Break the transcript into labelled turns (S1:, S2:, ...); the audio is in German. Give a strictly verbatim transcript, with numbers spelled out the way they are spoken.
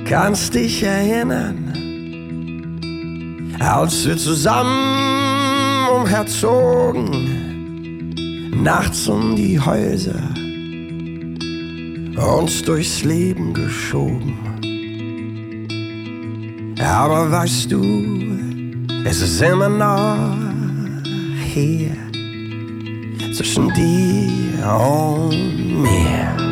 S1: Kannst dich erinnern, als wir zusammen umherzogen, nachts um die Häuser, uns durchs Leben geschoben. Aber weißt du, es ist immer noch hier zwischen dir und mir.